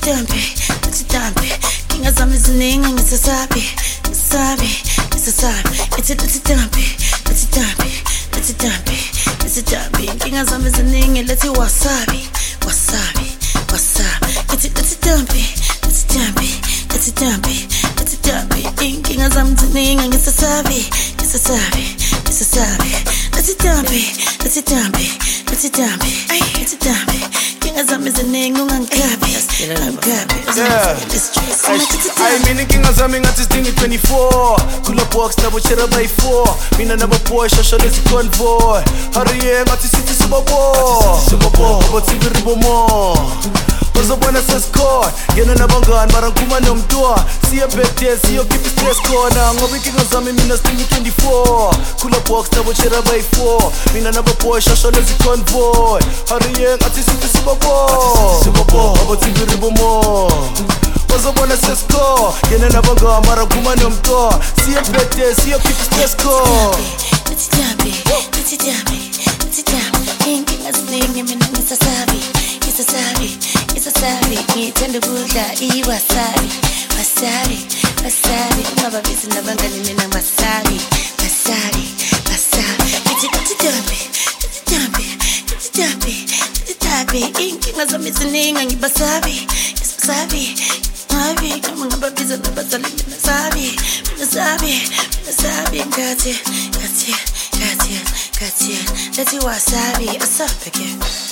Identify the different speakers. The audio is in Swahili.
Speaker 1: let's dump it. King of some is the name, and it's a sabi. It's a dump it, let's dump it, let's dump it, let's dump it. King of some is the name, and let's wasabi. It's a dump it, let's dump it, let's dump it, let's dump it. King of some is the name, and it's a sabi. Let's dump it, let's dump it, let's dump it, let's dump it. King of some is the name, I'm gabi.
Speaker 2: I mean, King of some is thing 24. Kula box, never share by 4. Mina never boy, shasha let's convoy. Hurry, got to see the Super Bowl, but see the more. Uzobona sescore yena nabangani barankuma nomntwa siya birthday siyo keep stress khona ngoba inkinga zami mina stingi 24 kula box nabo chera by 4 mina nabo boy shasha lezi convoy hurry ngathi sithi Super Bowl abathibiri bomo uzobona sescore yena nabangani barankuma nomntwa siya birthday siyo keep stress khona
Speaker 1: let's jump it inkinga ziningi mina ngisasabi ngithanda ukudla iwasabi ungababizi nabangani mina wasabi inkinga zami ziningi angibasabi kama ngababiza nabazali mina sabi ngathi let's wasabi asabi again.